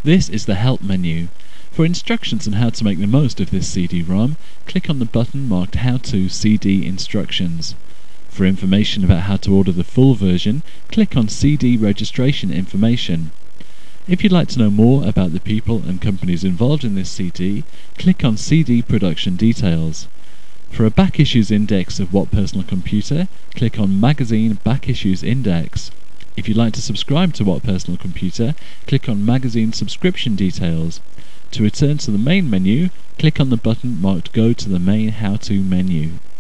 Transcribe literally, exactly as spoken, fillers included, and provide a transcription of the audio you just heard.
This is the Help menu. For instructions on how to make the most of this C D ROM, click on the button marked How to C D Instructions. For information about how to order the full version, click on C D Registration Information. If you'd like to know more about the people and companies involved in this C D, click on C D Production Details. For a back issues index of What Personal Computer, click on Magazine Back Issues Index. If you'd like to subscribe to What Personal Computer, click on Magazine Subscription Details. To return to the main menu, click on the button marked Go to the main How To menu.